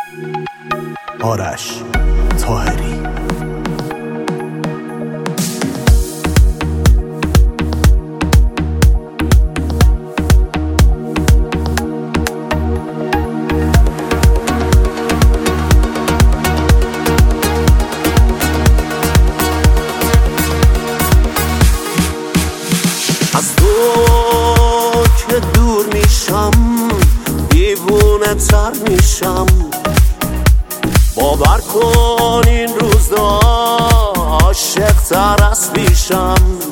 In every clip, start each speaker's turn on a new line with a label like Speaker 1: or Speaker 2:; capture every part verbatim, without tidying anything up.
Speaker 1: آرش طاهری.
Speaker 2: از تو که دور میشم دیوونه تر میشم، باور کن این روزا عاشق تر از پیشم.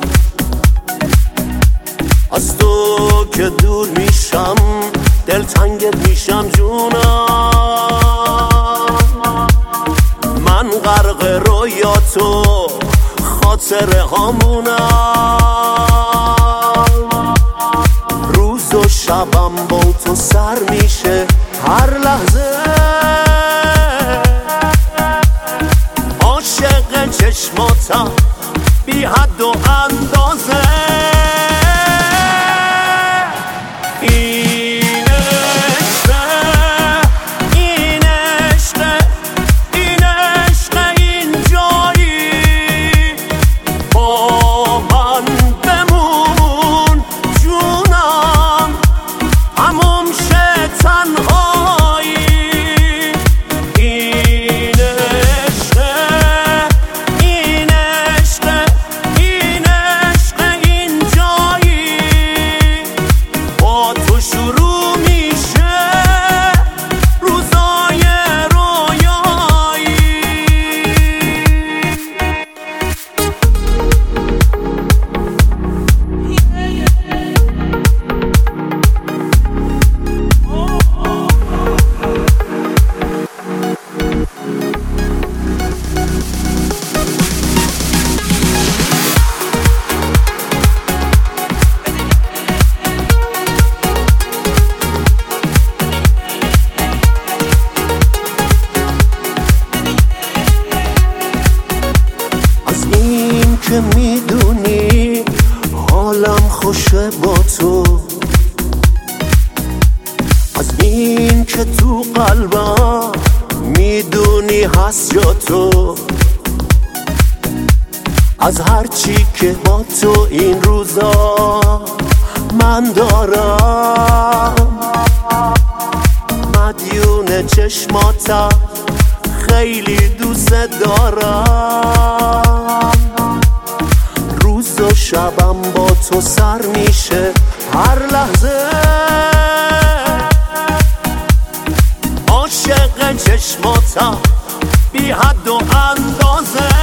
Speaker 2: از تو که دور میشم دلتنگت میشم جونم، من غرق رویا تو خاطره هامونم، روز و شبم با تو سر میشه هر لحظه، عاشق چشماتم بی حد و اندازه. این عشقه این عشقه این عشقه این جایی با من بمون جونم، هموم شه تنهایی. این عشقه این عشقه این عشقه این جایی با تو شروع میشه روزای رویایی. از این که میدونی حالم خوشه با تو، از این که تو قلبم میدونی هست جا تو، از هرچی که با تو این روزا من دارم، مدیون چشماتم خیلی دوست دارم، روز و شبم با تو سر میشه هر لحظه، عاشق چشماتم بی حد و اندازه.